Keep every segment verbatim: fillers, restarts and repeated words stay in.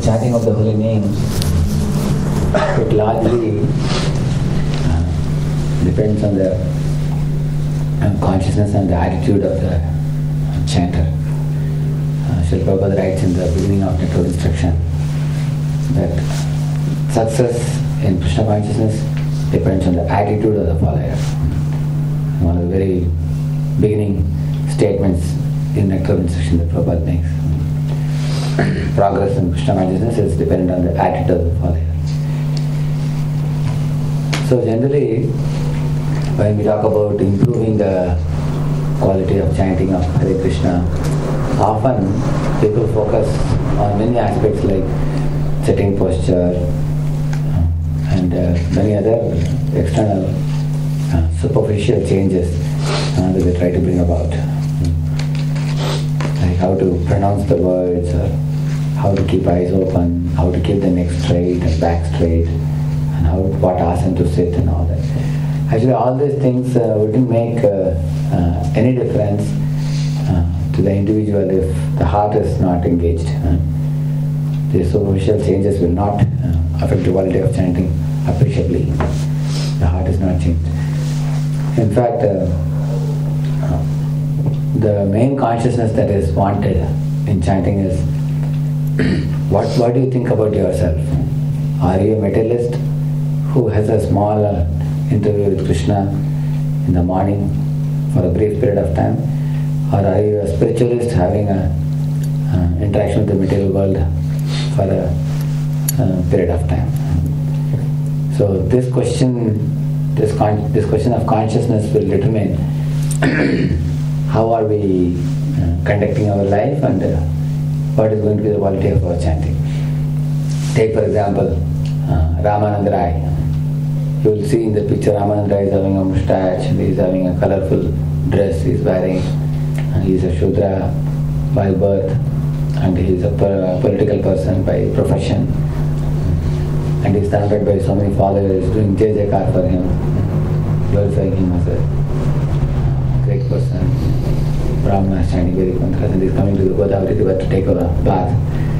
chanting of the holy name, it largely uh, depends on the uh, consciousness and the attitude of the chanter. Uh, Srila Prabhupada writes in the beginning of Nectar of Instruction that success in Krishna consciousness depends on the attitude of the follower. One of the very beginning statements in Nectar of Instruction that Prabhupada makes. Progress in Krishna consciousness is dependent on the attitude of the follower. So generally, when we talk about improving the quality of chanting of Hare Krishna, often people focus on many aspects like sitting posture and uh, many other external uh, superficial changes uh, that they try to bring about. Like how to pronounce the words, or how to keep eyes open, how to keep the neck straight and back straight, and how what asana to sit and all that. Actually, all these things uh, wouldn't make uh, uh, any difference uh, to the individual if the heart is not engaged. Uh, the superficial changes will not uh, affect the quality of chanting appreciably. The heart is not changed. In fact, uh, uh, the main consciousness that is wanted in chanting is what, what do you think about yourself? Are you a materialist who has a small uh, interview with Krishna in the morning for a brief period of time? Or are you a spiritualist having a uh, interaction with the material world for a uh, period of time? So this question, this, con- this question of consciousness will determine how are we uh, conducting our life and uh, what is going to be the quality of our chanting. Take for example, uh, Ramananda Rai. You will see in the picture Ramananda Rai is having a moustache, he is having a colorful dress he is wearing, and he is a Shudra by birth, and he is a per- political person by profession, and he is surrounded by so many followers doing Jai Jaikar for him, glorifying him as a great person. Brahmana is chanting Vedic mantras and he is coming to the Godavari river to take a bath.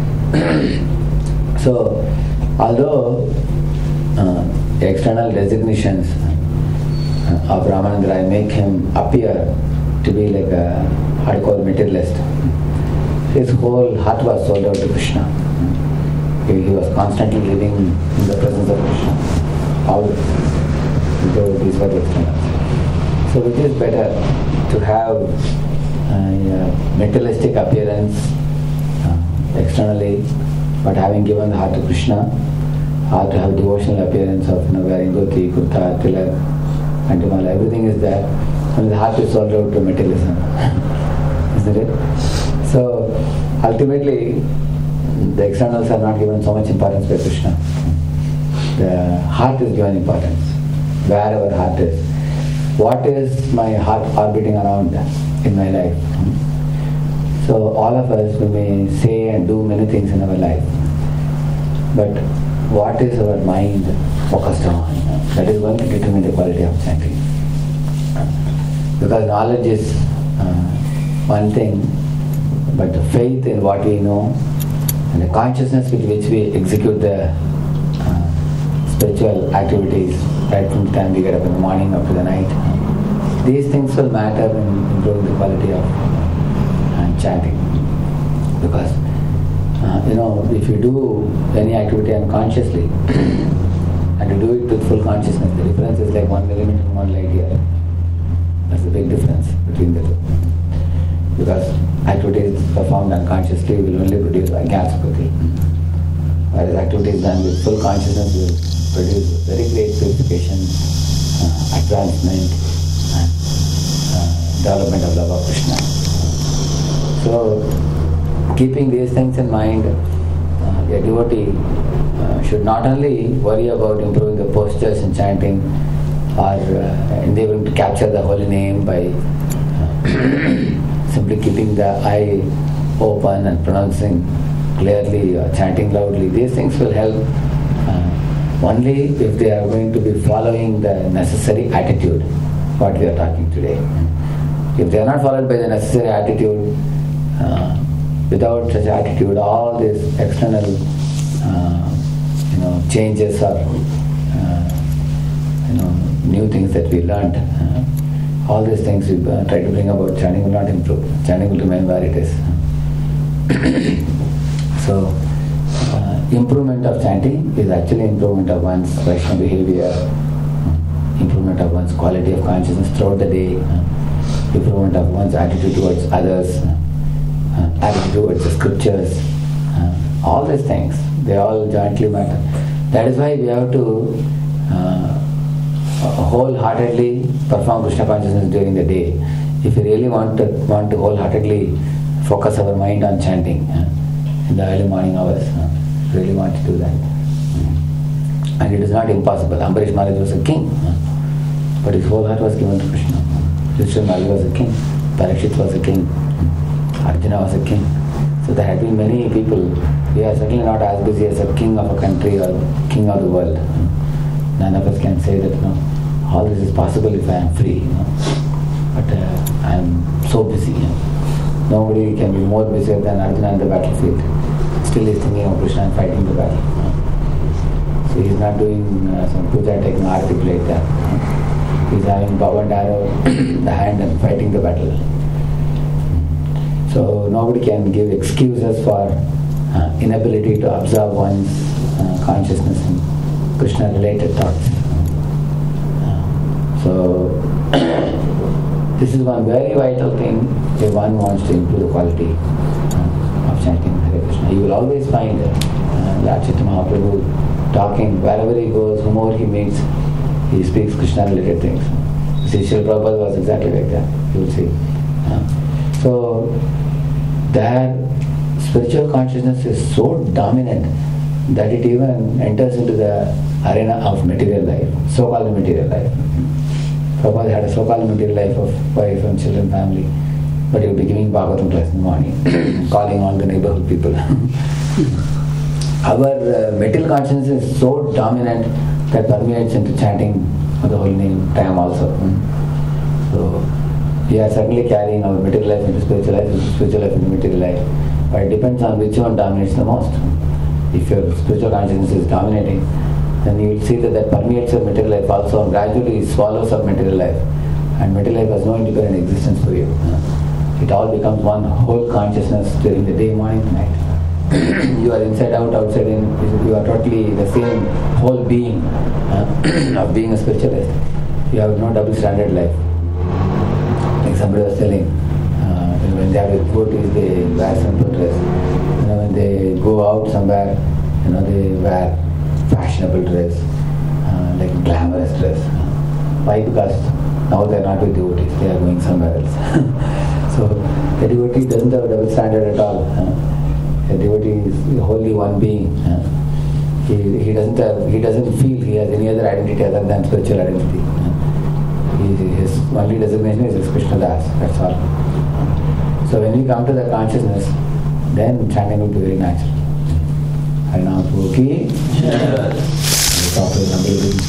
So, although uh, the external designations uh, of Ramananda Rai make him appear to be like a hardcore materialist, his whole heart was sold out to Krishna. He, he was constantly living in the presence of Krishna. All though these were the externals. So, which is better to have Uh, materialistic appearance uh, externally, but having given the heart to Krishna, or to have devotional appearance of you know, wearing dhoti, kurta, tilak, and Himala, everything is there, and the heart is sold out to materialism. Isn't it? So ultimately, the externals are not given so much importance by Krishna. The heart is given importance. Where our heart is. What is my heart orbiting around in my life? So all of us, we may say and do many things in our life, but what is our mind focused on? That is going to determine the quality of chanting. Because knowledge is uh, one thing, but the faith in what we know and the consciousness with which we execute the uh, spiritual activities right from the time we get up in the morning up to the night, these things will matter in improving the quality of uh, chanting. Because, uh, you know, if you do any activity unconsciously and you do it with full consciousness, the difference is like one millimeter from one light year. That's the big difference between the two. Because activities performed unconsciously will only produce Ajnana-Sukati. Whereas activities done with full consciousness will produce very great purification, uh, advancement, and uh, development of love of Krishna. So, keeping these things in mind, uh, a devotee uh, should not only worry about improving the postures in chanting or uh, endeavoring to capture the holy name by uh, simply keeping the eye open and pronouncing clearly or chanting loudly. These things will help uh, only if they are going to be following the necessary attitude, what we are talking today. If they are not followed by the necessary attitude, uh, without such attitude, all these external uh, you know, changes or uh, you know, new things that we learned. Uh, all these things we uh, try to bring about, chanting will not improve. Chanting will remain where it is. So, uh, improvement of chanting is actually improvement of one's Vaishnava behavior, uh, improvement of one's quality of consciousness throughout the day, uh, improvement of one's attitude towards others, uh, attitude towards the scriptures, uh, all these things, they all jointly matter. That is why we have to uh, wholeheartedly perform Krishna consciousness during the day. If we really want to want to wholeheartedly focus our mind on chanting uh, in the early morning hours, uh, really want to do that. Mm. And it is not impossible. Ambarish Maharaj was a king, uh, but his whole heart was given to Krishna. Yudhishthira Maharaj was a king, Parikshit was a king, mm. Arjuna was a king. So there have been many people. We are certainly not as busy as a king of a country or king of the world. Mm. None of us can say that, you know, all this is possible if I am free. You know. But uh, I am so busy. You know. Nobody can be more busy than Arjuna in the battlefield. Still he is thinking of Krishna and fighting the battle. You know. So he is not doing uh, some puja, taking arati plate there. You know. He is having bow and arrow in the hand and fighting the battle. So nobody can give excuses for uh, inability to observe one's uh, consciousness and Krishna-related thoughts. Uh, so this is one very vital thing if one wants to improve the quality uh, of chanting Hare Krishna. You will always find uh, Lord Chaitanya Mahaprabhu talking wherever he goes, whomever he meets, he speaks Krishna-related things. See, Srila Prabhupada was exactly like that. You will see. Uh, so their spiritual consciousness is so dominant that it even enters into the arena of material life, so-called material life. Prabhupada had a so-called material life of wife and children, family, but he would be giving Bhagavatam class in the morning, calling all the neighborhood people. Our uh, material consciousness is so dominant that permeates into chanting of the holy name time also. So we are certainly carrying our material life into spiritual life, spiritual life into material life, but it depends on which one dominates the most. If your spiritual consciousness is dominating, then you will see that that permeates your material life also and gradually swallows up material life. And material life has no independent existence for you. It all becomes one whole consciousness during the day, morning, night. You are inside out, outside in. You are totally the same whole being uh, of being a spiritualist. You have no double standard life. Like somebody was telling, uh, when they are with devotees, they wear simple dress. You know, when they go out somewhere, you know, they wear fashionable dress, uh, like glamorous dress. Why? Because now they are not with devotees, they are going somewhere else. So the devotee doesn't have a double standard at all. Uh, the devotee is wholly one being. Uh, he, he doesn't have, he doesn't feel he has any other identity other than spiritual identity. Uh, he, his only designation is Krishna Das, that's all. Uh, so when we come to the consciousness, then chanting will be very natural. Harinam Prabhu ki